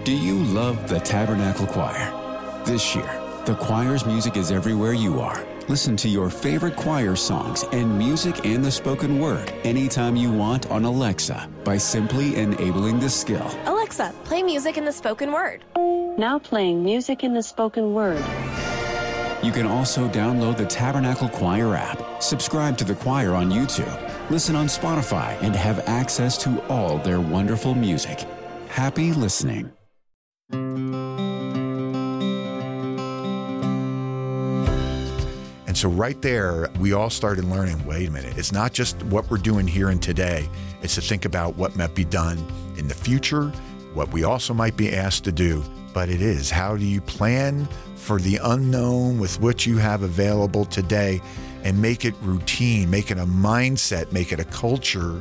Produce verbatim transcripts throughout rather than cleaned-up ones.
Do you love the Tabernacle Choir? This year, the choir's music is everywhere you are. Listen to your favorite choir songs and music and the spoken word anytime you want on Alexa by simply enabling the skill. Alexa, play music in the spoken word. Now playing music in the spoken word. You can also download the Tabernacle Choir app, subscribe to the choir on YouTube, listen on Spotify, and have access to all their wonderful music. Happy listening. And so right there, we all started learning, wait a minute, it's not just what we're doing here and today, it's to think about what might be done in the future, what we also might be asked to do. But it is, how do you plan for the unknown with what you have available today and make it routine, make it a mindset, make it a culture.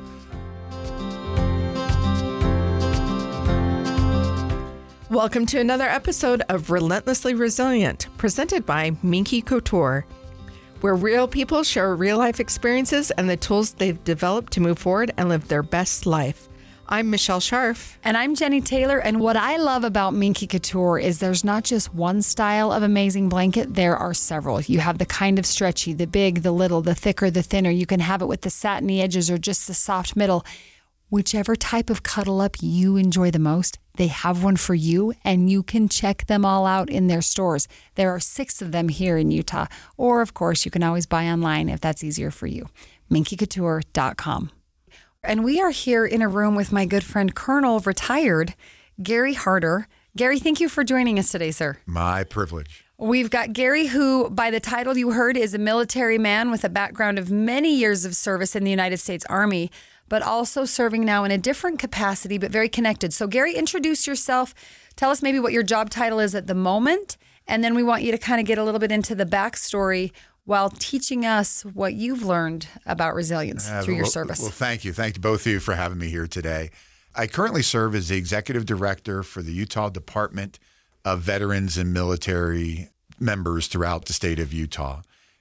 Welcome to another episode of Relentlessly Resilient, presented by Minky Couture, where real people share real-life experiences and the tools they've developed to move forward and live their best life. I'm Michelle Scharf. And I'm Jenny Taylor. And what I love about Minky Couture is there's not just one style of amazing blanket. There are several. You have the kind of stretchy, the big, the little, the thicker, the thinner. You can have it with the satiny edges or just the soft middle. Whichever type of cuddle up you enjoy the most, they have one for you, and you can check them all out in their stores. There are six of them here in Utah. Or, of course, you can always buy online if that's easier for you. minky couture dot com. And we are here in a room with my good friend, Colonel retired Gary Harder. Gary, thank you for joining us today, sir. My privilege. We've got Gary, who, by the title you heard, is a military man with a background of many years of service in the United States Army, but also serving now in a different capacity, but very connected. So, Gary, introduce yourself. Tell us maybe what your job title is at the moment, and then we want you to kind of get a little bit into the backstory while teaching us what you've learned about resilience uh, through your well, service. Well, thank you. Thank you, both of you, for having me here today. I currently serve as the Executive Director for the Utah Department of Veterans and Military Members throughout the state of Utah.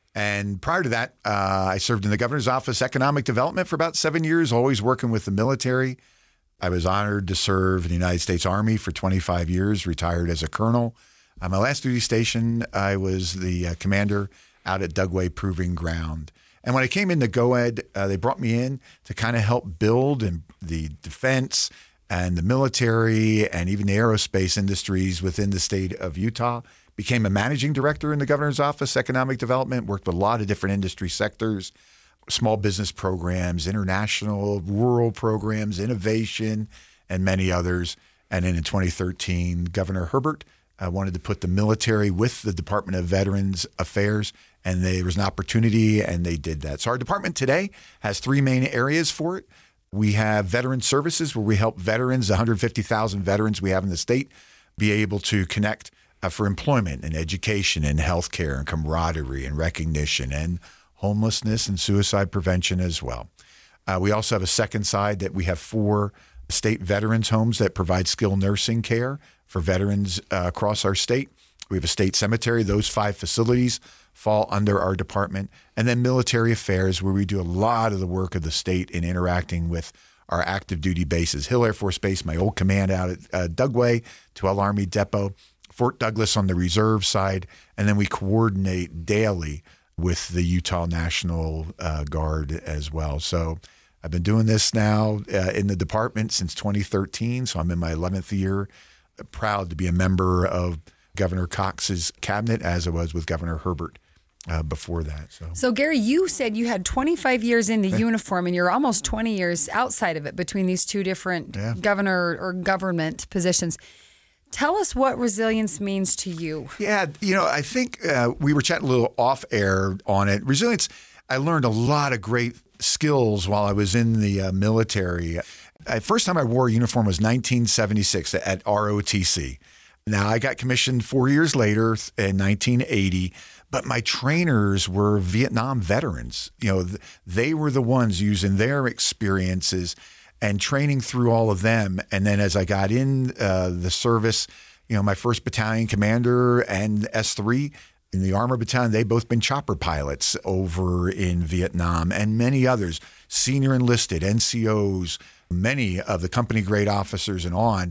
And prior to that, uh, I served in the Governor's Office Economic Development for about seven years, always working with the military. I was honored to serve in the United States Army for twenty-five years, retired as a colonel. On my last duty station, I was the uh, commander out at Dugway Proving Ground. And when I came into GOED, uh, they brought me in to kind of help build in the defense and the military and even the aerospace industries within the state of Utah. Became a managing director in the Governor's Office, Economic Development, worked with a lot of different industry sectors, small business programs, international, rural programs, innovation, and many others. And then in twenty thirteen, Governor Herbert uh, wanted to put the military with the Department of Veterans Affairs, and there was an opportunity, and they did that. So our department today has three main areas for it. We have veteran services, where we help veterans, one hundred fifty thousand veterans we have in the state, be able to connect uh, for employment and education and healthcare and camaraderie and recognition and homelessness and suicide prevention as well. Uh, we also have a second side that we have four state veterans homes that provide skilled nursing care for veterans uh, across our state. We have a state cemetery. Those five facilities fall under our department. And then military affairs, where we do a lot of the work of the state in interacting with our active duty bases. Hill Air Force Base, my old command out at uh, Dugway, twelve Army Depot, Fort Douglas on the reserve side, and then we coordinate daily with the Utah National uh, Guard as well. So I've been doing this now uh, in the department since twenty thirteen, so I'm in my eleventh year. Proud to be a member of Governor Cox's cabinet, as I was with Governor Herbert uh, before that. So. so, Gary, you said you had twenty-five years in the yeah. uniform, and you're almost twenty years outside of it between these two different yeah. governor or government positions. Tell us what resilience means to you. Yeah, you know, I think uh, we were chatting a little off air on it. Resilience, I learned a lot of great skills while I was in the uh, military. Uh, first time I wore a uniform was nineteen seventy-six at R O T C. Now, I got commissioned four years later in nineteen eighty, but my trainers were Vietnam veterans. You know, they were the ones using their experiences and training through all of them. And then as I got in uh, the service, you know, my first battalion commander and S three in the Armor Battalion, they've both been chopper pilots over in Vietnam, and many others, senior enlisted, N C Os, many of the company grade officers and on,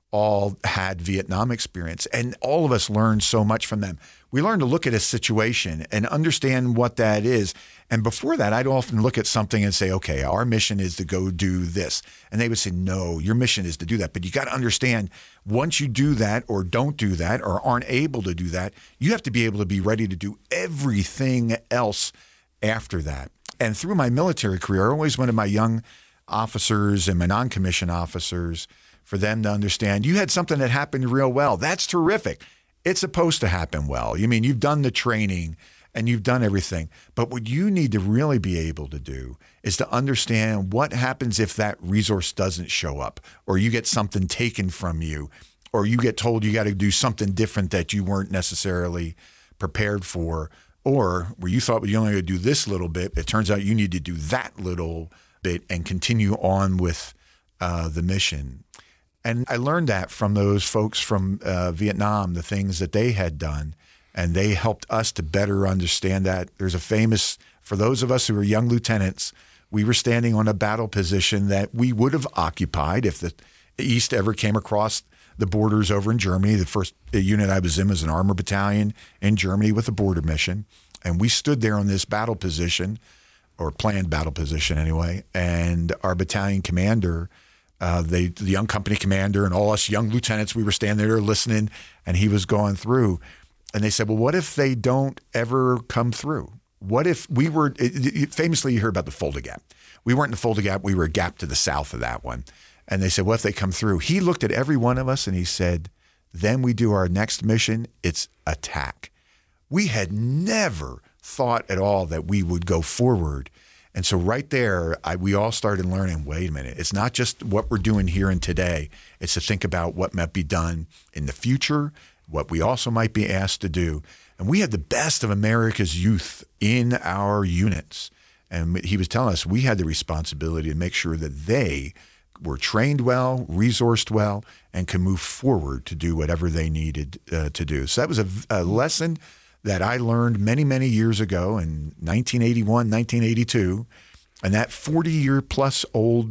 all had Vietnam experience, and all of us learned so much from them. We learned to look at a situation and understand what that is. And before that, I'd often look at something and say, okay, our mission is to go do this. And they would say, no, your mission is to do that. But you got to understand, once you do that or don't do that or aren't able to do that, you have to be able to be ready to do everything else after that. And through my military career, I always wanted my young officers and my non-commissioned officers for them to understand, you had something that happened real well. That's terrific. It's supposed to happen well. You mean, you've done the training and you've done everything. But what you need to really be able to do is to understand what happens if that resource doesn't show up, or you get something taken from you, or you get told you got to do something different that you weren't necessarily prepared for, or where you thought well, you only going to do this little bit, it turns out you need to do that little bit and continue on with uh, the mission. And I learned that from those folks from uh, Vietnam, the things that they had done, and they helped us to better understand that. There's a famous, for those of us who were young lieutenants, we were standing on a battle position that we would have occupied if the East ever came across the borders over in Germany. The first unit I was in was an armor battalion in Germany with a border mission. And we stood there on this battle position, or planned battle position anyway, and our battalion commander, Uh, they, the young company commander and all us young lieutenants, we were standing there listening, and he was going through. And they said, well, what if they don't ever come through? What if we were, it, it, famously you heard about the Fulda Gap. We weren't in the Fulda Gap. We were a gap to the south of that one. And they said, what if they come through? He looked at every one of us and he said, then we do our next mission. It's attack. We had never thought at all that we would go forward. And so right there, I, we all started learning, wait a minute, it's not just what we're doing here and today. It's to think about what might be done in the future, what we also might be asked to do. And we had the best of America's youth in our units. And he was telling us we had the responsibility to make sure that they were trained well, resourced well, and could move forward to do whatever they needed uh, to do. So that was a, a lesson that I learned many, many years ago in nineteen eighty-one, nineteen eighty-two. And that forty-year plus old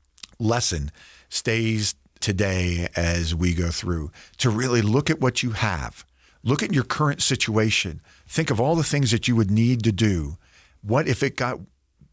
lesson stays today as we go through, to really look at what you have. Look at your current situation. Think of all the things that you would need to do. What if it got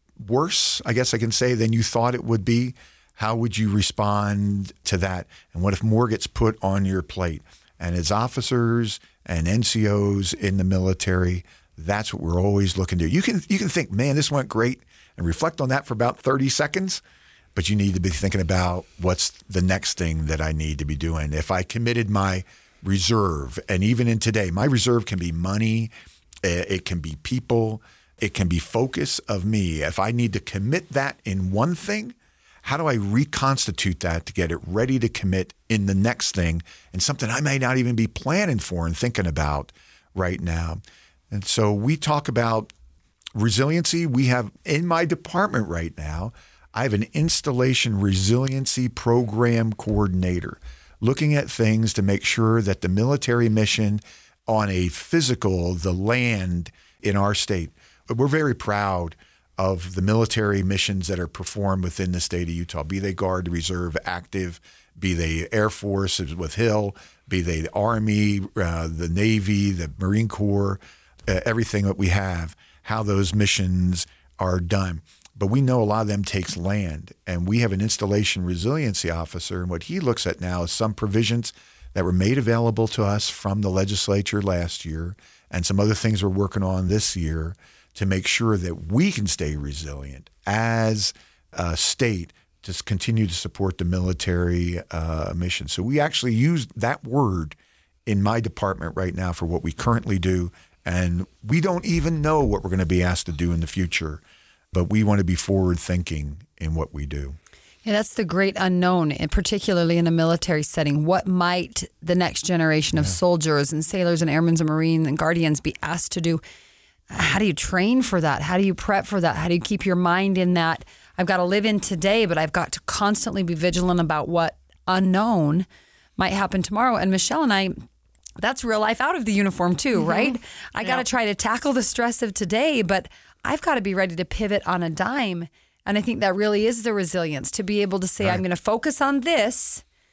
worse, I guess I can say, than you thought it would be? How would you respond to that? And what if more gets put on your plate? And as officers and N C Os in the military, that's what we're always looking to do. You can you can think, man, this went great, and reflect on that for about thirty seconds, but you need to be thinking about what's the next thing that I need to be doing. If I committed my reserve, and even in today, my reserve can be money, it can be people, it can be focus of me. If I need to commit that in one thing, how do I reconstitute that to get it ready to commit in the next thing, and something I may not even be planning for and thinking about right now? And so we talk about resiliency. We have, in my department right now, I have an installation resiliency program coordinator looking at things to make sure that the military mission on a physical, the land in our state, we're very proud of the military missions that are performed within the state of Utah, be they Guard, Reserve, Active, be they Air Force with Hill, be they the Army, uh, the Navy, the Marine Corps, uh, everything that we have, how those missions are done. But we know a lot of them takes land, and we have an installation resiliency officer, and what he looks at now is some provisions that were made available to us from the legislature last year and some other things we're working on this year to make sure that we can stay resilient as a state to continue to support the military uh, mission. So we actually use that word in my department right now for what we currently do, and we don't even know what we're going to be asked to do in the future, but we want to be forward-thinking in what we do. Yeah, that's the great unknown, and particularly in a military setting. What might the next generation of yeah. soldiers and sailors and airmen and Marines and Guardians be asked to do? How do you train for that? How do you prep for that? How do you keep your mind in that? I've got to live in today, but I've got to constantly be vigilant about what unknown might happen tomorrow. And Michelle and I, that's real life out of the uniform too, mm-hmm. right? I yeah. got to try to tackle the stress of today, but I've got to be ready to pivot on a dime. And I think that really is the resilience to be able to say, right. I'm going to focus on this,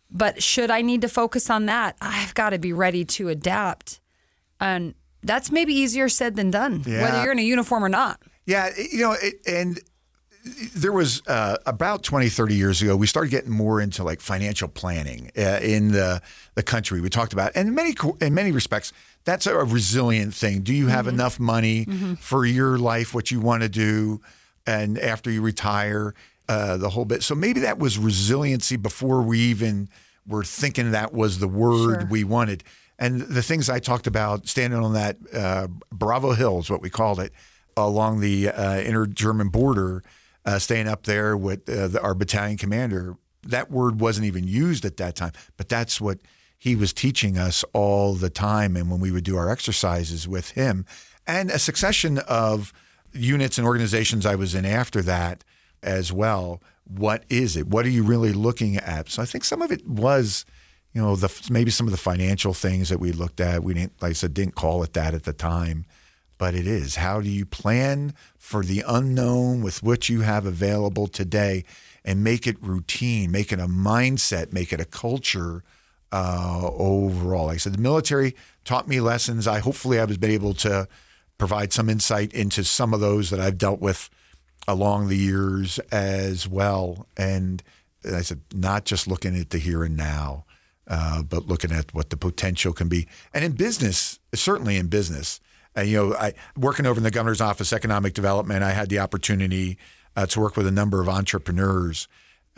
But should I need to focus on that, I've got to be ready to adapt. And that's maybe easier said than done, Yeah. whether you're in a uniform or not. Yeah, you know, it, and there was uh, about twenty, thirty years ago, we started getting more into like financial planning uh, in the the country. We talked about, and in many in many respects, that's a resilient thing. Do you have mm-hmm. enough money mm-hmm. for your life, what you want to do, and after you retire, uh, the whole bit. So maybe that was resiliency before we even were thinking that was the word Sure. we wanted. And the things I talked about, standing on that uh, Bravo Hill is what we called it, along the uh, inter-German border, uh, staying up there with uh, the, our battalion commander, that word wasn't even used at that time. But that's what he was teaching us all the time. And when we would do our exercises with him, and a succession of units and organizations I was in after that as well, what is it? What are you really looking at? So I think some of it was, you know, the maybe some of the financial things that we looked at. We didn't, like I said, didn't call it that at the time, but it is. How do you plan for the unknown with what you have available today and make it routine, make it a mindset, make it a culture uh, overall? Like I said, the military taught me lessons. I hopefully I was been able to provide some insight into some of those that I've dealt with along the years as well. And I said, not just looking at the here and now, uh, but looking at what the potential can be. And in business, certainly in business, uh, you know, I working over in the governor's office, economic development, I had the opportunity uh, to work with a number of entrepreneurs,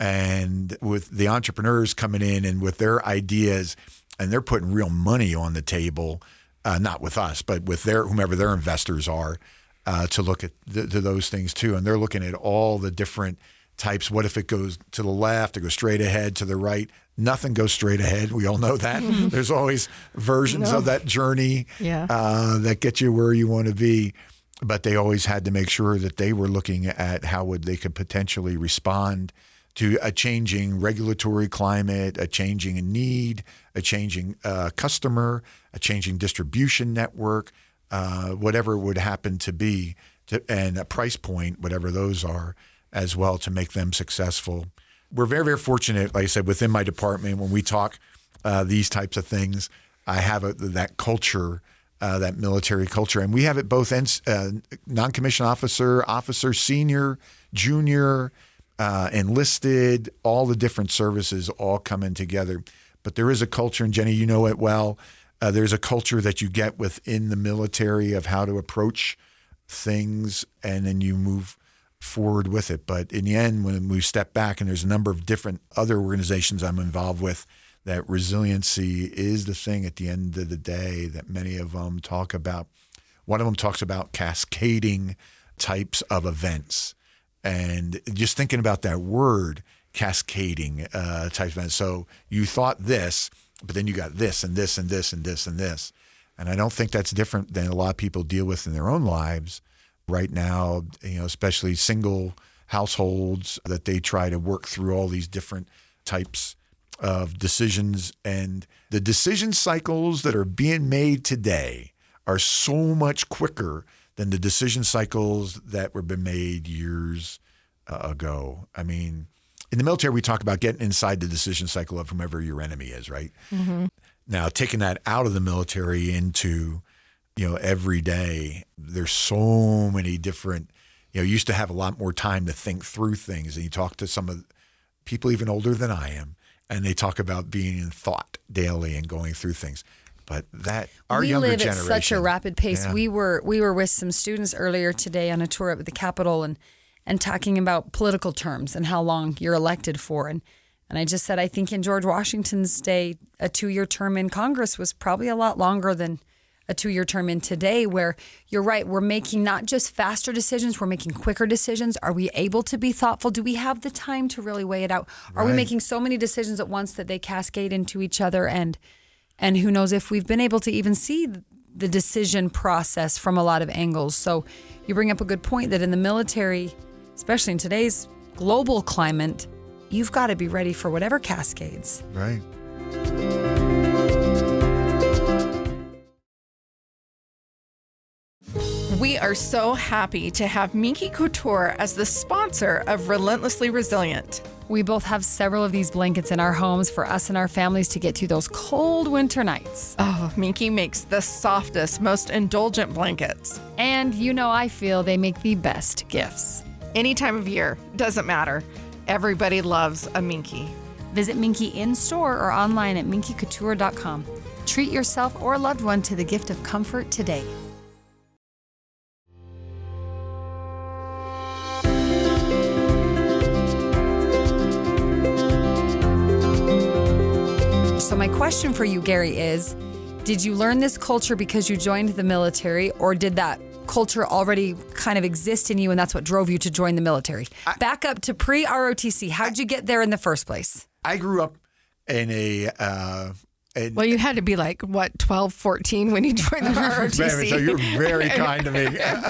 and with the entrepreneurs coming in and with their ideas, and they're putting real money on the table, uh, not with us, but with their whomever their investors are, uh, to look at th- to those things too. And they're looking at all the different types. What if it goes to the left, it goes straight ahead, to the right? Nothing goes straight ahead. We all know that. There's always versions No. of that journey Yeah. uh, that get you where you want to be. But they always had to make sure that they were looking at how would they could potentially respond to a changing regulatory climate, a changing need, a changing uh, customer, a changing distribution network, uh, whatever it would happen to be, to, and a price point, whatever those are, as well, to make them successful. We're very, very fortunate, like I said, within my department, when we talk uh, these types of things, I have a, that culture, uh, that military culture. And we have it both ends, uh, non-commissioned officer, officer, senior, junior, uh, enlisted, all the different services all coming together. But there is a culture, and Jenny, you know it well, uh, there's a culture that you get within the military of how to approach things, and then you move forward with it. But in the end, when we step back, and there's a number of different other organizations I'm involved with, that resiliency is the thing at the end of the day that many of them talk about. One of them talks about cascading types of events. And just thinking about that word, cascading uh, type of events. So you thought this, but then you got this and this and this and this and this. And I don't think that's different than a lot of people deal with in their own lives right now, you know, especially single households, that they try to work through all these different types of decisions. And the decision cycles that are being made today are so much quicker than the decision cycles that were been made years uh, ago. I mean, in the military, we talk about getting inside the decision cycle of whomever your enemy is, right? Mm-hmm. Now, taking that out of the military into, you know, every day, there's so many different, you know, you used to have a lot more time to think through things. And you talk to some of people even older than I am, and they talk about being in thought daily and going through things. But that our we younger live generation, at such a rapid pace. Yeah. We were we were with some students earlier today on a tour at the Capitol, and and talking about political terms and how long you're elected for. And and I just said, I think in George Washington's day, a two-year term in Congress was probably a lot longer than a two-year term in today, where you're right, we're making not just faster decisions, we're making quicker decisions. Are we able to be thoughtful? Do we have the time to really weigh it out? Are Right. we making so many decisions at once that they cascade into each other? And and who knows if we've been able to even see the decision process from a lot of angles. So you bring up a good point that in the military, especially in today's global climate, you've got to be ready for whatever cascades. Right. We are so happy to have Minky Couture as the sponsor of Relentlessly Resilient. We both have several of these blankets in our homes for us and our families to get through those cold winter nights. Oh, Minky makes the softest, most indulgent blankets. And you know, I feel they make the best gifts. Any time of year, doesn't matter. Everybody loves a Minky. Visit Minky in-store or online at minky couture dot com. Treat yourself or a loved one to the gift of comfort today. So my question for you, Gary, is, did you learn this culture because you joined the military, or did that culture already kind of exist in you and that's what drove you to join the military? I, Back up to pre-R O T C. How'd you get there in the first place? I grew up in a... Uh, in, well, you had to be like, what, twelve, fourteen when you joined the R O T C? So you're very kind to me.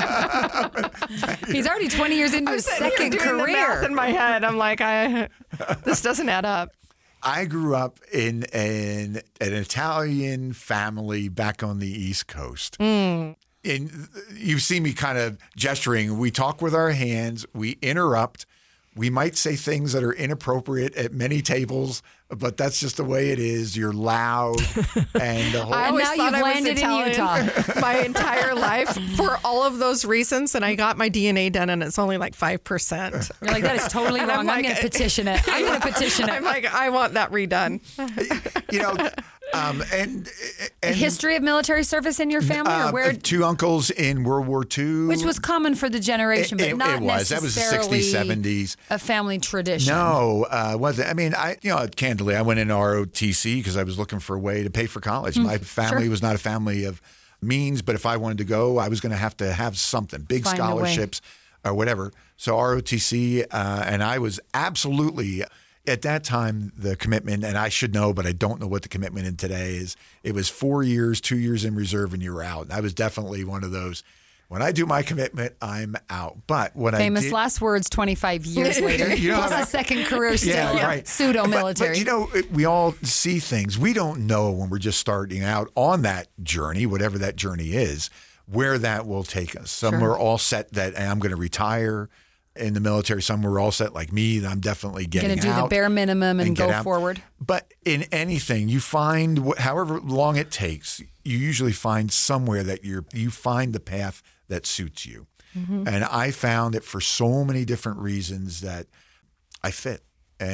He's already twenty years into I'm his second second doing career. The math in my head. I'm like, I this doesn't add up. I grew up in an, an Italian family back on the East Coast. Mm. And you see me kind of gesturing. We talk with our hands. We interrupt. We might say things that are inappropriate at many tables, but that's just the way it is. You're loud. And the whole I And always now thought you've I was landed in Italian Utah. my entire life for all of those reasons. And I got my D N A done and it's only like five percent. You're like, that is totally And wrong. I'm I'm, like- going to petition it. I'm going to petition it. I'm like, I want that redone. you know, um, and, and History of military service in your family, uh, or where? two uncles in World War Two. Which was common for the generation, It- but it- not it was. That was the necessarily sixties, seventies. a family tradition. No, uh, wasn't. I mean, I, you know, candidly, I went in R O T C because I was looking for a way to pay for college. My family sure. was not a family of means, but if I wanted to go, I was going to have to have something, big Find a way. scholarships or whatever. So R O T C, uh, and I was absolutely, at that time, the commitment, and I should know, but I don't know what the commitment in today is. It was four years, two years in reserve, and you were out. And I was definitely one of those. When I do my commitment, I'm out. But what Famous I did, last words twenty-five years later. You know, Plus a second career still. Yeah, right. Pseudo-military. But, but you know, it- we all see things. We don't know when we're just starting out on that journey, whatever that journey is, where that will take us. Some Sure. are all set that hey, I'm going to retire in the military. Some were all set like me that I'm definitely getting Going to do out the bare minimum and, and get go out. forward. But in anything, you find wh- however long it takes, you usually find somewhere that you're you find the path that suits you. Mm-hmm. And I found that for so many different reasons that I fit.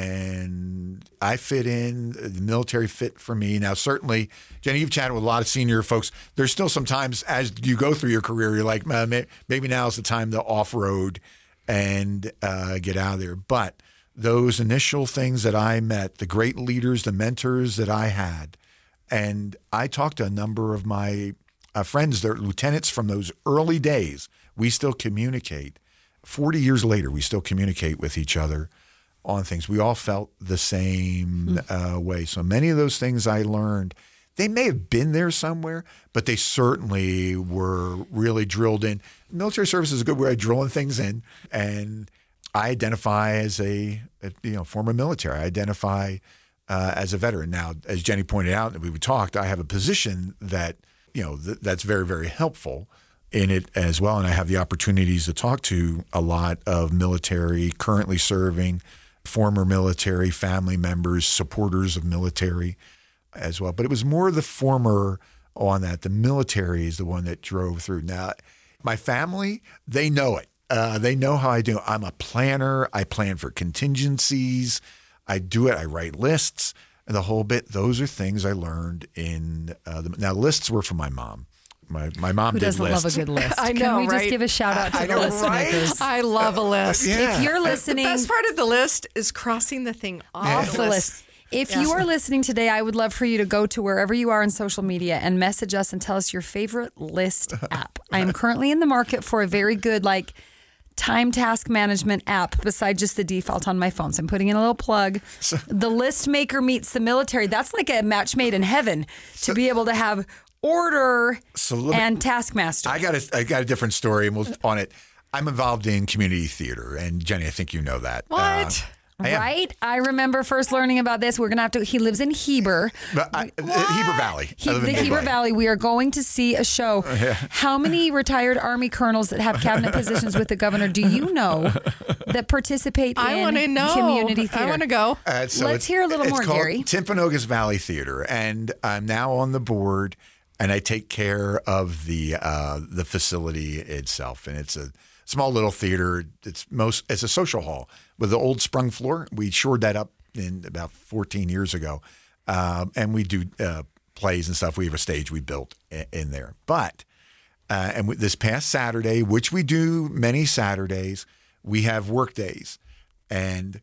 And I fit in, the military fit for me. Now, certainly, Jenny, you've chatted with a lot of senior folks. There's still sometimes as you go through your career, you're like, "Man, may- maybe now's the time to off-road and uh, get out of there. But those initial things that I met, the great leaders, the mentors that I had, and I talked to a number of my uh, friends, they're lieutenants from those early days. We still communicate. forty years later, we still communicate with each other on things. We all felt the same uh, way. So many of those things I learned, they may have been there somewhere, but they certainly were really drilled in. Military service is a good way of drilling things in. And I identify as a, a you know former military. I identify uh, as a veteran. Now, as Jenny pointed out, and we talked, I have a position that you know th- that's very, very helpful in it as well. And I have the opportunities to talk to a lot of military, currently serving, former military, family members, supporters of military as well. But it was more the former on that. The military is the one that drove through. Now, my family, they know it. Uh, they know how I do. I'm a planner. I plan for contingencies. I do it. I write lists and the whole bit. Those are things I learned in uh, the, now lists were from my mom. My my mom Who did doesn't lists. love a good list? I Can know, we just right? give a shout out to I the know, list right? makers? I love a list. Yeah. If you're listening The best part of the list is crossing the thing off, off the list. If you are listening today, I would love for you to go to wherever you are in social media and message us and tell us your favorite list app. I am currently in the market for a very good, like, time task management app beside just the default on my phone. So I'm putting in a little plug. The List Maker meets the military. That's like a match made in heaven to be able to have order So let me- and taskmaster. I got a, I got a different story and we'll on it. I'm involved in community theater, and Jenny, I think you know that. What? I am. Right? I remember first learning about this. We're going to have to, he lives in Heber. But I, Heber Valley. He, I live the in Heber Valley. Valley. We are going to see a show. How many retired Army colonels that have cabinet positions with the governor do you know that participate I in want to know. community theater? I want to go. Uh, so Let's it's- hear a little it's more, called Gary. Timpanogos Valley Theater, and I'm now on the board, and I take care of the uh, the facility itself, and it's a small little theater. It's most it's a social hall with the old sprung floor. We shored that up in about fourteen years ago, um, and we do uh, plays and stuff. We have a stage we built in, in there, but uh, and this past Saturday, which we do many Saturdays, we have work days, and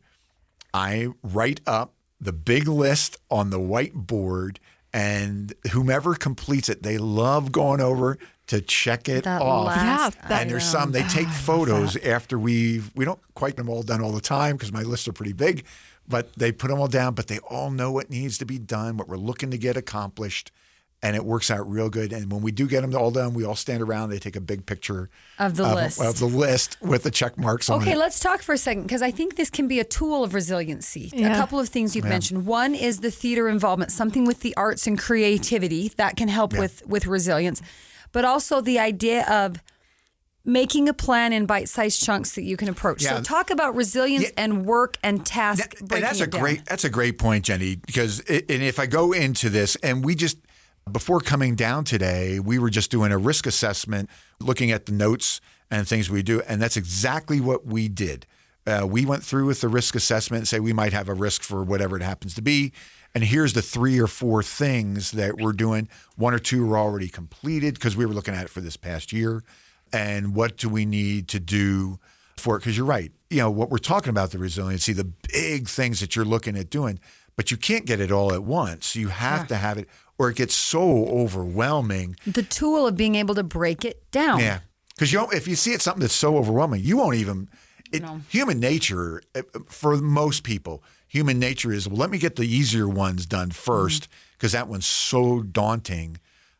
I write up the big list on the whiteboard, and whomever completes it, they love going over to check it That off. last Yeah, that- And there's item. some, they take photos after we've, we don't quite get them all done all the time because my lists are pretty big, but they put them all down, but they all know what needs to be done, what we're looking to get accomplished. And it works out real good. And when we do get them all done, we all stand around. They take a big picture Of the list. of the list with the check marks on Okay, it. let's talk for a second because I think this can be a tool of resiliency. A Yeah. couple of things you've mentioned. One is the theater involvement, something with the arts and creativity that can help with with resilience, but also the idea of making a plan in bite-sized chunks that you can approach. Yeah. So talk about resilience Yeah. and work and task That- breaking and that's it a down. great that's a great point, Jenny, because it, and if I go into this, and we just before coming down today, we were just doing a risk assessment, looking at the notes and things we do, and that's exactly what we did. Uh, we went through with the risk assessment and say we might have a risk for whatever it happens to be, and here's the three or four things that we're doing. One or two are already completed because we were looking at it for this past year, and what do we need to do for it? Because you're right, you know what we're talking about, the resiliency, the big things that you're looking at doing, but you can't get it all at once. You have to have it, or it gets so overwhelming. The tool of being able to break it down. Yeah, because you don't, if you see it something that's so overwhelming, you won't even. It, Human nature, uh, for most people, human nature is, well, let me get the easier ones done first because that one's so daunting.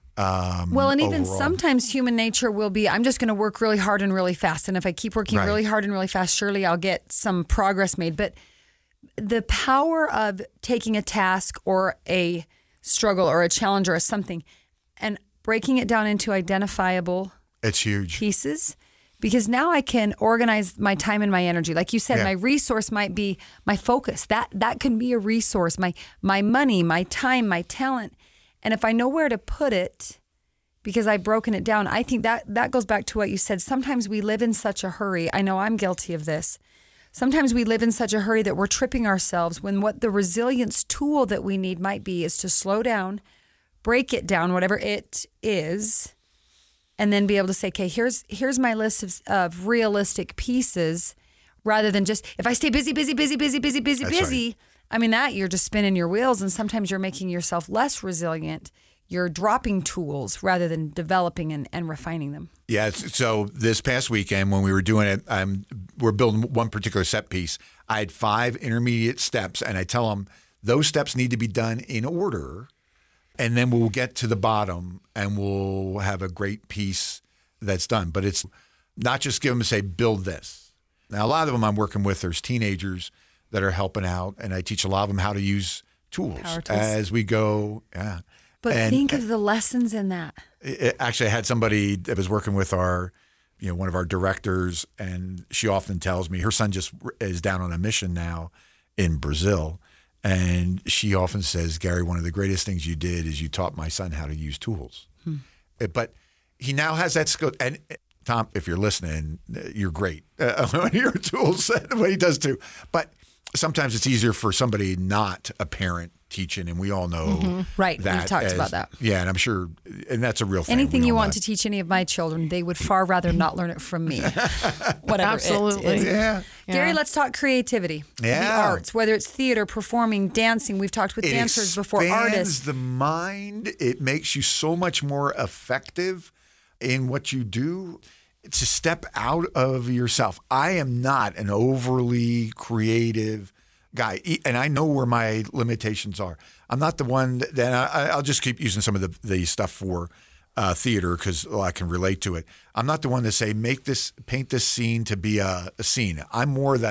Um, Well, and even overall. sometimes human nature will be, I'm just going to work really hard and really fast. And if I keep working Right. really hard and really fast, surely I'll get some progress made. But the power of taking a task or a struggle or a challenge or a something and breaking it down into identifiable It's huge. pieces, because now I can organize my time and my energy. Like you said, Yeah. my resource might be my focus. That that can be a resource. My my money, my time, my talent. And if I know where to put it, because I've broken it down, I think that that goes back to what you said. Sometimes we live in such a hurry. I know I'm guilty of this. Sometimes we live in such a hurry that we're tripping ourselves when what the resilience tool that we need might be is to slow down, break it down, whatever it is, and then be able to say, okay, here's here's my list of, of realistic pieces, rather than just, if I stay busy, busy, busy, busy, busy, busy, That's busy, right. I mean, that you're just spinning your wheels, and sometimes you're making yourself less resilient. You're dropping tools rather than developing and, and refining them. Yeah. it's- So this past weekend when we were doing it, um, we're building one particular set piece. I had five intermediate steps, and I tell them those steps need to be done in order, and then we'll get to the bottom and we'll have a great piece that's done. But it's not just give them say, build this. Now, a lot of them I'm working with, there's teenagers that are helping out, and I teach a lot of them how to use tools, Power tools. as we go. Yeah. But And- think of the lessons in that. it, actually, I had somebody that was working with our, you know, one of our directors, and she often tells me her son just is down on a mission now in Brazil, and she often says, "Gary, one of the greatest things you did is you taught my son how to use tools." Hmm. But he now has that skill. And Tom, if you're listening, you're great. Uh, your tools, what he does too. But sometimes it's easier for somebody not a parent teaching, and we all know Right, we've that. talked as- about that. Yeah, and I'm sure, and that's a real thing. Anything We you all want know to teach any of my children, they would far rather not learn it from me. Whatever Absolutely. it is. Yeah. Gary, let's talk creativity. The Yeah. arts, whether it's theater, performing, dancing. We've talked with It dancers before, expands artists. the mind. It makes you so much more effective in what you do. To step out of yourself. I am not an overly creative guy, E- and I know where my limitations are. I'm not the one that I, I'll just keep using some of the, the stuff for uh, theater because well, I can relate to it. I'm not the one to say make this, paint this scene to be a, a scene. I'm more that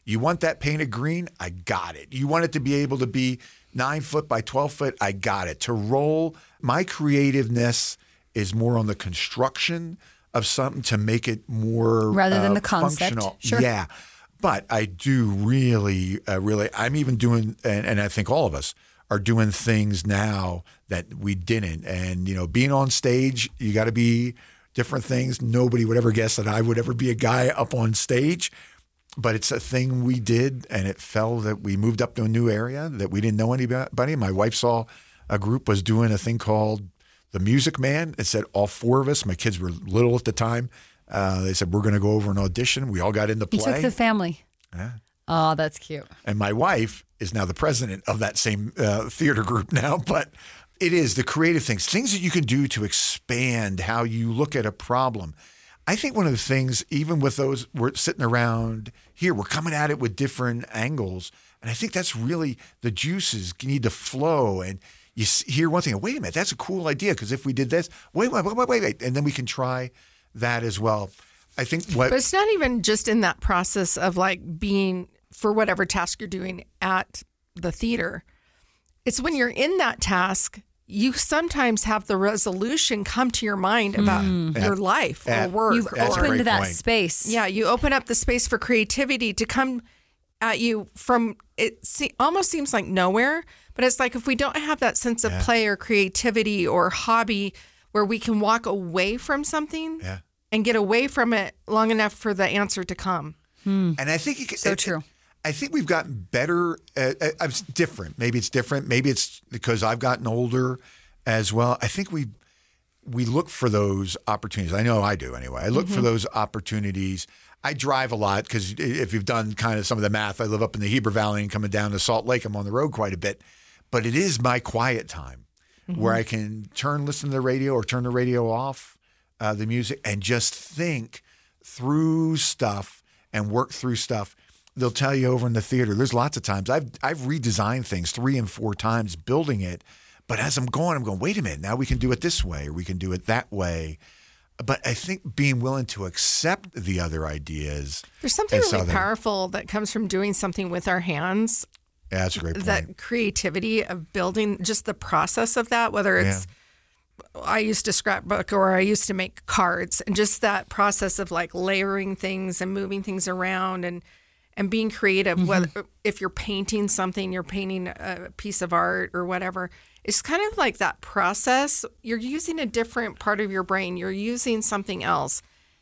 You want that painted green? I got it. You want it to be able to be nine foot by twelve foot? I got it. To roll, my creativeness is more on the construction of something to make it more rather than uh, the concept. Functional. Sure. Yeah. But I do really, uh, really, I'm even doing, and, and I think all of us are doing things now that we didn't. And, you know, being on stage, you got to be different things. Nobody would ever guess that I would ever be a guy up on stage. But it's a thing we did, and it fell that we moved up to a new area that we didn't know anybody. My wife saw a group was doing a thing called The Music Man. It said all four of us, my kids were little at the time, uh, they said, we're going to go over and audition. We all got into play. You took the family. Yeah. Oh, that's cute. And my wife is now the president of that same uh, theater group now. But it is the creative things, things that you can do to expand how you look at a problem. I think one of the things, even with those, we're sitting around here, we're coming at it with different angles. And I think that's really, the juices need to flow. And you hear one thing, wait a minute, that's a cool idea. Because if we did this, wait, wait, wait, wait, wait. And then we can try that as well. I think what. But it's not even just in that process of like being, for whatever task you're doing at the theater. It's when you're in that task, you sometimes have the resolution come to your mind about mm. your at, life at, or work. You've or, opened that point. space. Yeah, you open up the space for creativity to come at you from, it se- almost seems like nowhere, but it's like if we don't have that sense of yeah. play or creativity or hobby where we can walk away from something yeah. and get away from it long enough for the answer to come. Hmm. And I think you can, so it, true. I think we've gotten better. Uh, it's different. Maybe it's different. Maybe it's because I've gotten older as well. I think we we look for those opportunities. I know I do anyway. I look mm-hmm. for those opportunities. I drive a lot because if you've done kind of some of the math, I live up in the Heber Valley and coming down to Salt Lake, I'm on the road quite a bit. But it is my quiet time mm-hmm. where I can turn, listen to the radio or turn the radio off, uh, the music, and just think through stuff and work through stuff. They'll tell you over in the theater, there's lots of times I've I've redesigned things three and four times building it. But as I'm going, I'm going, wait a minute, now we can do it this way or we can do it that way. But I think being willing to accept the other ideas. There's something really other, powerful that comes from doing something with our hands. Yeah, that's a great point. That creativity of building, just the process of that, whether it's, yeah. I used to scrapbook or I used to make cards, and just that process of like layering things and moving things around and and being creative, mm-hmm. whether if you're painting something, you're painting a piece of art or whatever, it's kind of like that process. You're using a different part of your brain. You're using something else.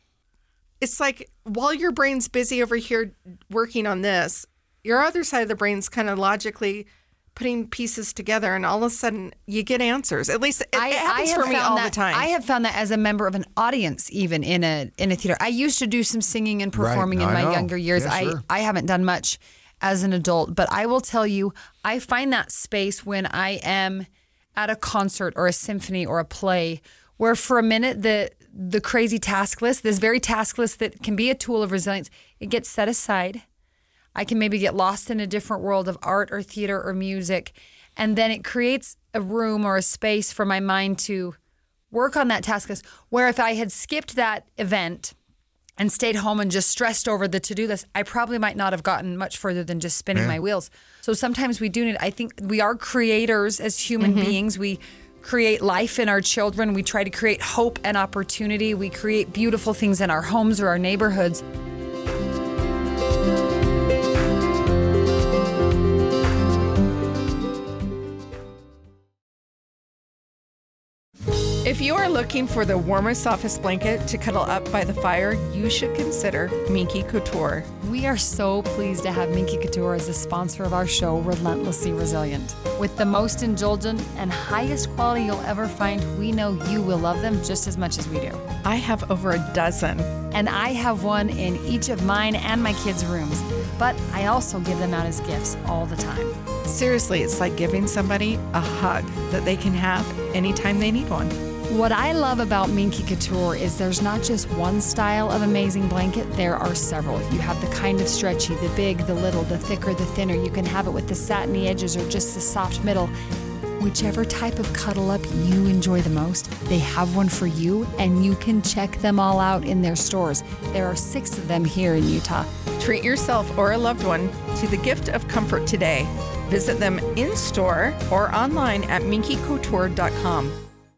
It's like while your brain's busy over here working on this, your other side of the brain's kind of logically putting pieces together, and all of a sudden you get answers. At least it, I, it happens I have for me found all that, the time. I have found that as a member of an audience, even in a in a theater. I used to do some singing and performing right. in I my know. younger years. Yeah, I, sure. I haven't done much as an adult, but I will tell you, I find that space when I am at a concert or a symphony or a play where for a minute the the crazy task list, this very task list that can be a tool of resilience, it gets set aside. I can maybe get lost in a different world of art or theater or music. And then it creates a room or a space for my mind to work on that task list, where if I had skipped that event and stayed home and just stressed over the to-do list, I probably might not have gotten much further than just spinning yeah. my wheels. So sometimes we do need, I think we are creators as human mm-hmm. beings. We create life in our children. We try to create hope and opportunity. We create beautiful things in our homes or our neighborhoods. If you are looking for the warmest, softest blanket to cuddle up by the fire, you should consider Minky Couture. We are so pleased to have Minky Couture as a sponsor of our show, Relentlessly Resilient. With the most indulgent and highest quality you'll ever find, we know you will love them just as much as we do. I have over a dozen. And I have one in each of mine and my kids' rooms. But I also give them out as gifts all the time. Seriously, it's like giving somebody a hug that they can have anytime they need one. What I love about Minky Couture is there's not just one style of amazing blanket, there are several. You have the kind of stretchy, the big, the little, the thicker, the thinner. You can have it with the satiny edges or just the soft middle. whichever type of cuddle up you enjoy the most, they have one for you, and you can check them all out in their stores. There are six of them here in Utah. Treat yourself or a loved one to the gift of comfort today. Visit them in-store or online at minky couture dot com.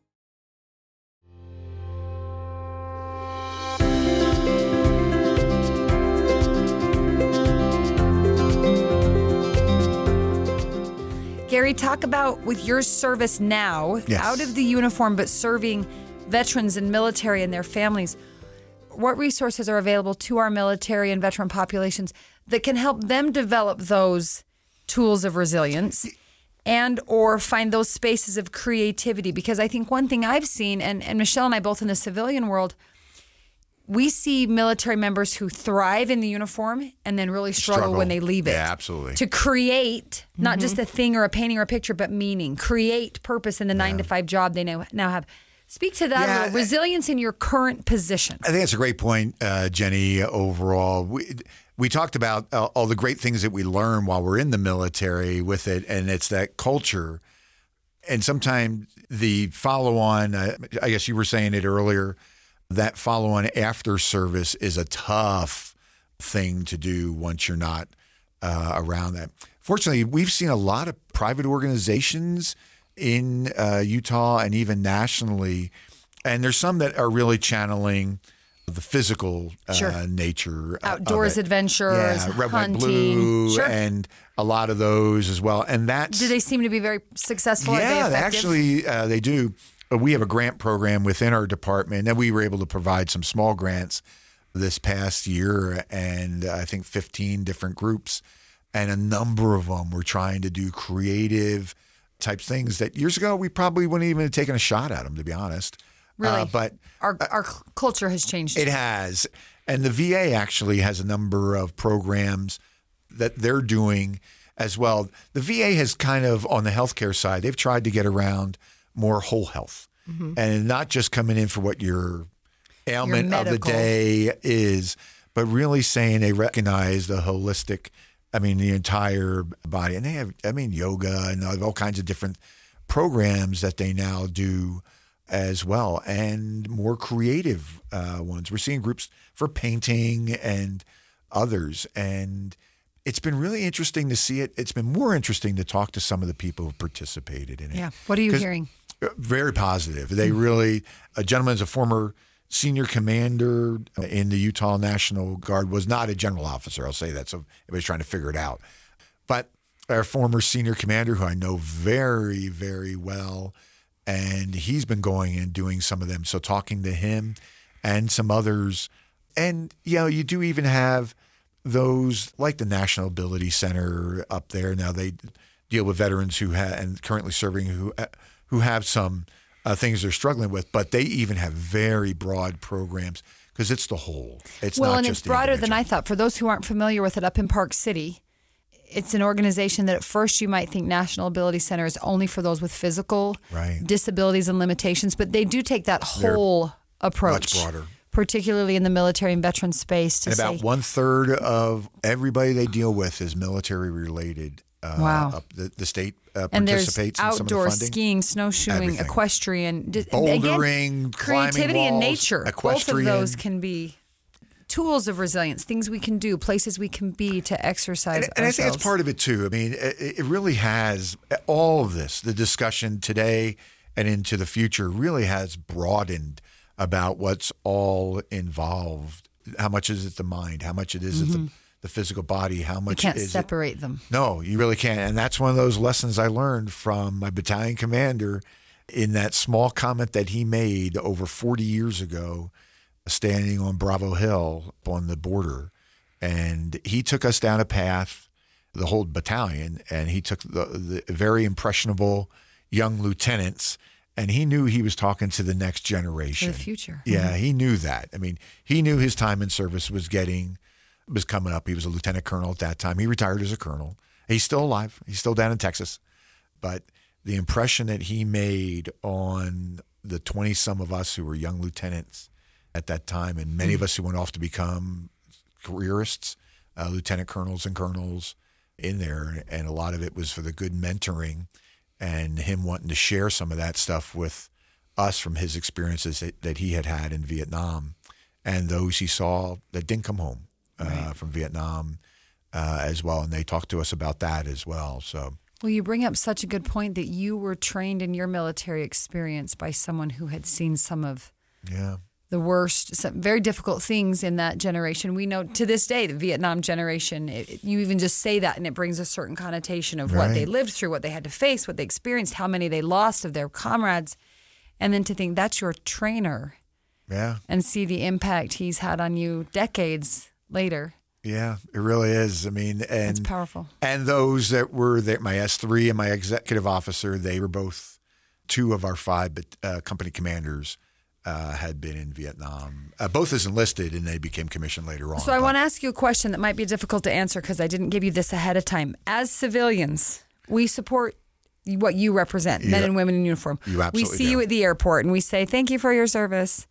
Gary, talk about with your service now, Yes. out of the uniform, but serving veterans and military and their families. What resources are available to our military and veteran populations that can help them develop those tools of resilience and or find those spaces of creativity? Because I think one thing I've seen, and, and Michelle and I both in the civilian world, we see military members who thrive in the uniform and then really struggle, Struggle. when they leave it. Yeah, absolutely. To create not just a thing or a painting or a picture, but meaning, create purpose in the nine to five job they now, now have. Speak to that Yeah, a little. Resilience in your current position. I think that's a great point, uh, Jenny, overall. We, we talked about uh, all the great things that we learn while we're in the military with it, and it's that culture. And sometimes the follow-on, uh, I guess you were saying it earlier, that follow-on after service is a tough thing to do once you're not uh, around that. Fortunately, we've seen a lot of private organizations in uh, Utah and even nationally, and there's some that are really channeling the physical uh, Sure. nature. Outdoors of it. adventures, yeah, Red, White, hunting. Blue, Sure. and a lot of those as well. And that's Do they seem to be very successful? Are they yeah, effective? actually uh, they do. Uh, We have a grant program within our department, and we were able to provide some small grants this past year, and I think fifteen different groups, and a number of them were trying to do creative type things that years ago we probably wouldn't even have taken a shot at them, to be honest. Really? Uh, but Our, our culture has changed. it has. And the V A actually has a number of programs that they're doing as well. The V A has kind of, on the healthcare side, they've tried to get around more whole health and not just coming in for what your ailment of the medical. day is, but really saying they recognize the holistic, I mean, the entire body. And they have, I mean, yoga and all kinds of different programs that they now do as well, and more creative uh, ones. We're seeing groups for painting and others, and it's been really interesting to see it. It's been more interesting to talk to some of the people who participated in it. Yeah. What are you 'Cause- hearing? Very positive. They really, a gentleman is a former senior commander in the Utah National Guard, was not a general officer, I'll say that, so everybody's trying to figure it out. But our former senior commander, who I know very, very well, and he's been going and doing some of them. So talking to him and some others. And, you know, you do even have those like the National Ability Center up there. Now they deal with veterans who have, and currently serving who, who have some uh, things they're struggling with, but they even have very broad programs because it's the whole. It's well, not and just it's the broader than individual. I thought. For those who aren't familiar with it, up in Park City, it's an organization that at first you might think National Ability Center is only for those with physical Right. disabilities and limitations, but they do take that whole approach, much broader. particularly in the military and veteran space. To And about say, one third of everybody they deal with is military related. Uh, Wow. Up the, the state uh, and there's participates in some of the outdoor funding. skiing, snowshoeing, Everything. equestrian, di- Bouldering, again, climbing creativity and walls, nature. Both of equestrian. those can be tools of resilience, things we can do, places we can be to exercise And, and I think ourselves. it's part of it too. I mean, it, it really has all of this, the discussion today and into the future really has broadened about what's all involved. How much is it the mind? How much it is it the, the physical body? How You much can't is it? separate them. No, you really can't. And that's one of those lessons I learned from my battalion commander in that small comment that he made over forty years ago, standing on Bravo Hill on the border. And he took us down a path, the whole battalion, and he took the, the very impressionable young lieutenants, and he knew he was talking to the next generation. For the future. Yeah, he knew that. I mean, he knew his time in service was getting, was coming up. He was a lieutenant colonel at that time. He retired as a colonel. He's still alive. He's still down in Texas. But the impression that he made on the twenty-some of us who were young lieutenants at that time, and many of us who went off to become careerists, uh, lieutenant colonels and colonels in there, and a lot of it was for the good mentoring and him wanting to share some of that stuff with us from his experiences that, that he had had in Vietnam and those he saw that didn't come home uh, right. from Vietnam uh, as well. And they talked to us about that as well. So. Well, you bring up such a good point that you were trained in your military experience by someone who had seen some of yeah. the worst, some very difficult things in that generation. We know to this day, the Vietnam generation, it, you even just say that and it brings a certain connotation of right. what they lived through, what they had to face, what they experienced, how many they lost of their comrades. And then to think that's your trainer. Yeah. And see the impact he's had on you decades later. Yeah, it really is. I mean, and it's powerful. And those that were there, my S three and my executive officer, they were both two of our five but, uh, company commanders uh, had been in Vietnam, uh, both as enlisted, and they became commissioned later on. So I want to ask you a question that might be difficult to answer because I didn't give you this ahead of time. As civilians, we support what you represent, men and women in uniform. You absolutely We see do. you at the airport and we say, thank you for your service.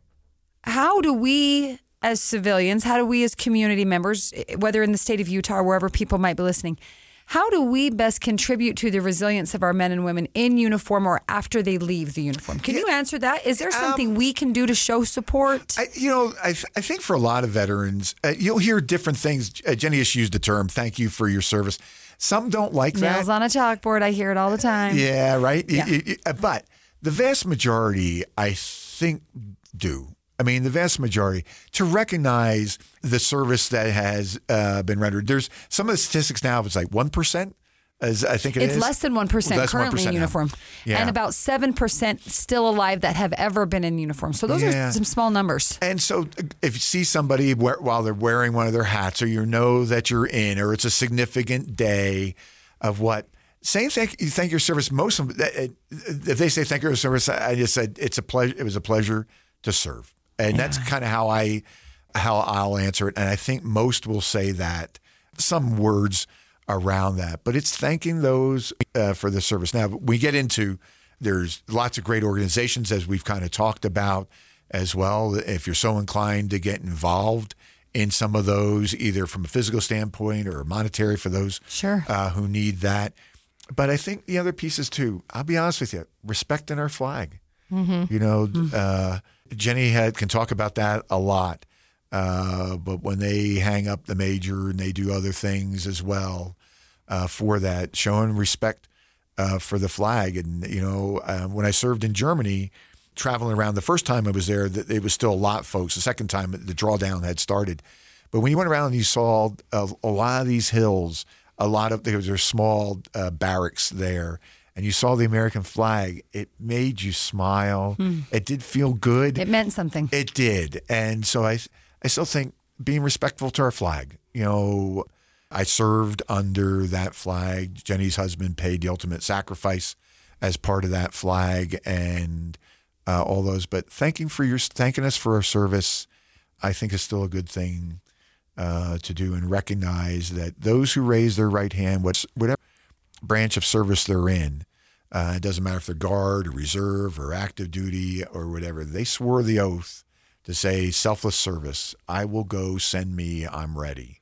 How do we, as civilians, how do we as community members, whether in the state of Utah or wherever people might be listening, how do we best contribute to the resilience of our men and women in uniform or after they leave the uniform? Can you answer that? Is there something um, we can do to show support? I, you know, I, th- I think for a lot of veterans, uh, you'll hear different things. Uh, Jenny has used the term, thank you for your service. Some don't like that. Nails on a chalkboard. I hear it all the time. Yeah, right? Yeah. It, it, it, but the vast majority, I think, do. I mean, the vast majority, to recognize the service that has uh, been rendered. There's some of the statistics now, it's like one percent, as I think it it's is. It's less than one percent less currently one percent in uniform. Yeah. And about seven percent still alive that have ever been in uniform. So those yeah. are some small numbers. And so if you see somebody wear, while they're wearing one of their hats, or you know that you're in, or it's a significant day of what, saying thank you, thank your service, most of them, if they say thank you for your service, I just said it's a pleasure. It was a pleasure to serve. And yeah. that's kind of how I, how I'll answer it. And I think most will say that, some words around that, but it's thanking those uh, for the service. Now we get into, there's lots of great organizations as we've kind of talked about as well. If you're so inclined to get involved in some of those, either from a physical standpoint or monetary for those sure. uh, who need that. But I think the other pieces too, I'll be honest with you, respecting our flag. Mm-hmm. You know, mm-hmm. uh, Jenny had, can talk about that a lot. Uh, but when they hang up the major and they do other things as well uh, for that, showing respect uh, for the flag. And, you know, uh, when I served in Germany, traveling around, the first time I was there, it was still a lot, folks. The second time, the drawdown had started. But when you went around and you saw a, a lot of these hills, a lot of, there was small uh, barracks there, and you saw the American flag, it made you smile. Hmm. It did feel good. It meant something. It did. And so I I still think being respectful to our flag. You know, I served under that flag. Jenny's husband paid the ultimate sacrifice as part of that flag and uh, all those. But thanking for your thanking us for our service, I think is still a good thing uh, to do, and recognize that those who raise their right hand, whatever branch of service they're in, Uh, it doesn't matter if they're guard or reserve or active duty or whatever. They swore the oath to say selfless service. I will go, send me, I'm ready.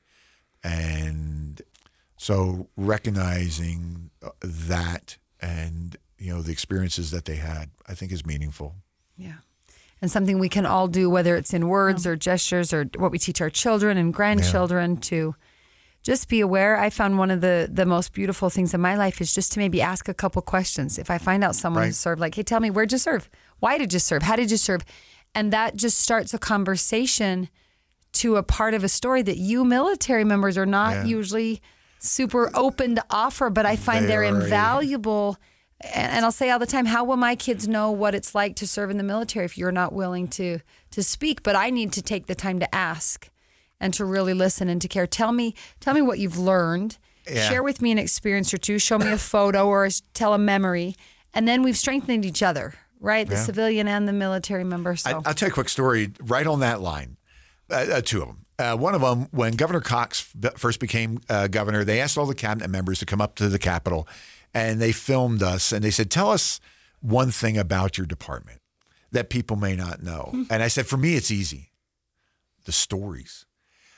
And so recognizing that and, you know, the experiences that they had, I think is meaningful. Yeah. And something we can all do, whether it's in words or gestures or what we teach our children and grandchildren yeah. to just be aware. I found one of the, the most beautiful things in my life is just to maybe ask a couple questions. If I find out someone right. who served, like, hey, tell me, where'd you serve? Why did you serve? How did you serve? And that just starts a conversation to a part of a story that you military members are not yeah. usually super open to offer, but I find they they're are invaluable. A, and I'll say all the time, how will my kids know what it's like to serve in the military if you're not willing to to speak? But I need to take the time to ask and to really listen and to care. Tell me, tell me what you've learned. Yeah. Share with me an experience or two. Show me a photo or tell a memory. And then we've strengthened each other, right? The yeah. civilian and the military member. So. I, I'll tell you a quick story right on that line. Uh, uh, two of them. Uh, one of them, when Governor Cox first became uh, governor, they asked all the cabinet members to come up to the Capitol, and they filmed us, and they said, tell us one thing about your department that people may not know. Mm-hmm. And I said, for me, it's easy. The stories.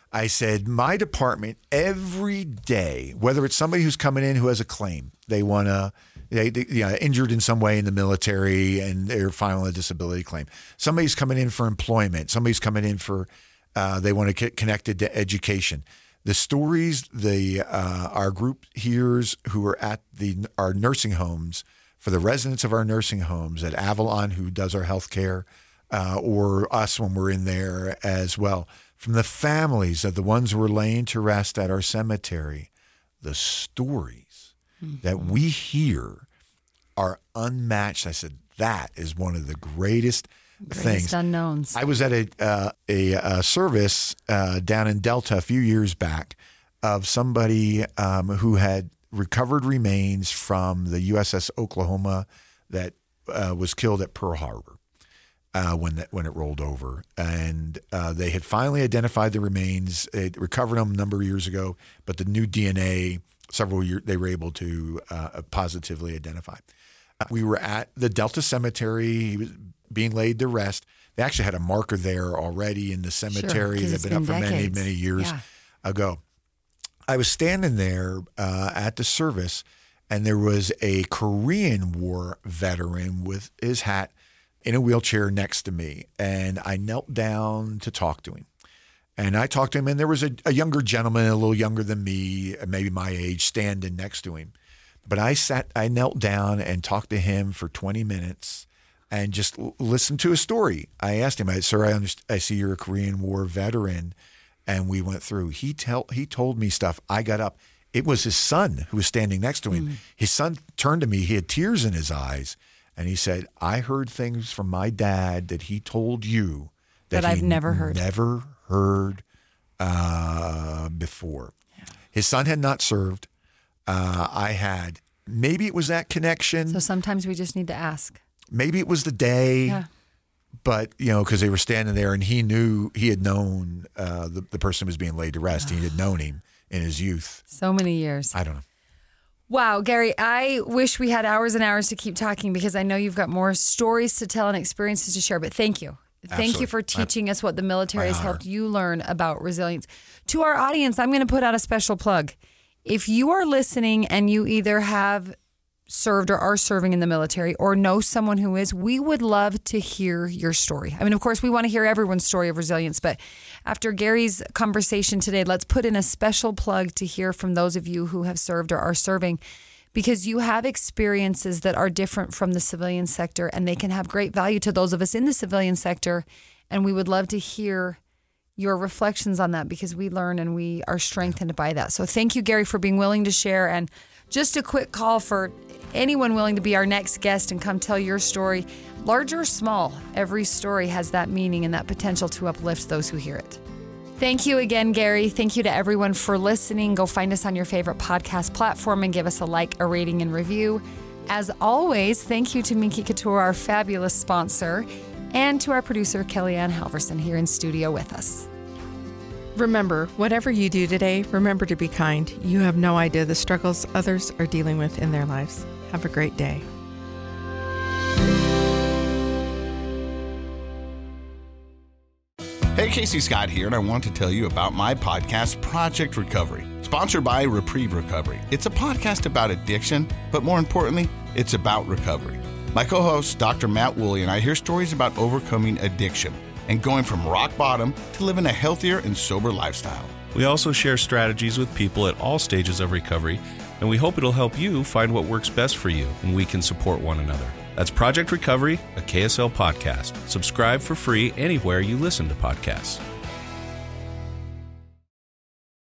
I said, my department every day, whether it's somebody who's coming in who has a claim, they want to, they, they you know, injured in some way in the military and they're filing a disability claim. Somebody's coming in for employment. Somebody's coming in for, uh, they want to get connected to education. The stories the uh, our group hears who are at the our nursing homes, for the residents of our nursing homes at Avalon who does our health care, uh, or us when we're in there as well, from the families of the ones who are laying to rest at our cemetery, the stories mm-hmm. that we hear are unmatched. I said, that is one of the greatest, greatest things. unknowns. I was at a uh, a, a service uh, down in Delta a few years back of somebody um, who had recovered remains from the U S S Oklahoma that uh, was killed at Pearl Harbor. Uh, when that when it rolled over, and uh, they had finally identified the remains. They recovered them a number of years ago, but the new D N A, several years, they were able to uh, positively identify. Uh, we were at the Delta Cemetery. He was being laid to rest. They actually had a marker there already in the cemetery sure, that had been, been up for decades. many, many years yeah. ago. I was standing there uh, at the service, and there was a Korean War veteran with his hat in a wheelchair next to me, and I knelt down to talk to him. And I talked to him, and there was a, a younger gentleman, a little younger than me, maybe my age, standing next to him. But I sat, I knelt down and talked to him for twenty minutes and just l- listened to his story. I asked him, I said, sir, I, understand, I see you're a Korean War veteran, and we went through. He tell, he told me stuff. I got up. It was his son who was standing next to him. Mm. His son turned to me. He had tears in his eyes. And he said, I heard things from my dad that he told you that, that I've never heard. Never heard uh, before. Yeah. His son had not served. Uh, I had. Maybe it was that connection. So sometimes we just need to ask. Maybe it was the day. Yeah. But, you know, because they were standing there and he knew, he had known uh, the, the person who was being laid to rest. He had known him in his youth. So many years. I don't know. Wow, Gary, I wish we had hours and hours to keep talking because I know you've got more stories to tell and experiences to share, but thank you. Thank Absolutely. you for teaching My, us what the military has helped you learn about resilience. To our audience, I'm going to put out a special plug. If you are listening and you either have served or are serving in the military or know someone who is, we would love to hear your story. I mean, of course, we want to hear everyone's story of resilience, but after Gary's conversation today, let's put in a special plug to hear from those of you who have served or are serving, because you have experiences that are different from the civilian sector and they can have great value to those of us in the civilian sector. And we would love to hear your reflections on that because we learn and we are strengthened by that. So thank you, Gary, for being willing to share. And just a quick call for anyone willing to be our next guest and come tell your story, large or small. Every story has that meaning and that potential to uplift those who hear it. Thank you again, Gary. Thank you to everyone for listening. Go find us on your favorite podcast platform and give us a like, a rating, and review. As always, thank you to Minky Couture, our fabulous sponsor, and to our producer, Kellyanne Halverson, here in studio with us. Remember, whatever you do today, remember to be kind. You have no idea the struggles others are dealing with in their lives. Have a great day. Hey, Casey Scott here, and I want to tell you about my podcast, Project Recovery, sponsored by Reprieve Recovery. It's a podcast about addiction, but more importantly, it's about recovery. My co-host, Doctor Matt Woolley, and I hear stories about overcoming addiction and going from rock bottom to living a healthier and sober lifestyle. We also share strategies with people at all stages of recovery, and we hope it'll help you find what works best for you, and we can support one another. That's Project Recovery, a K S L podcast. Subscribe for free anywhere you listen to podcasts.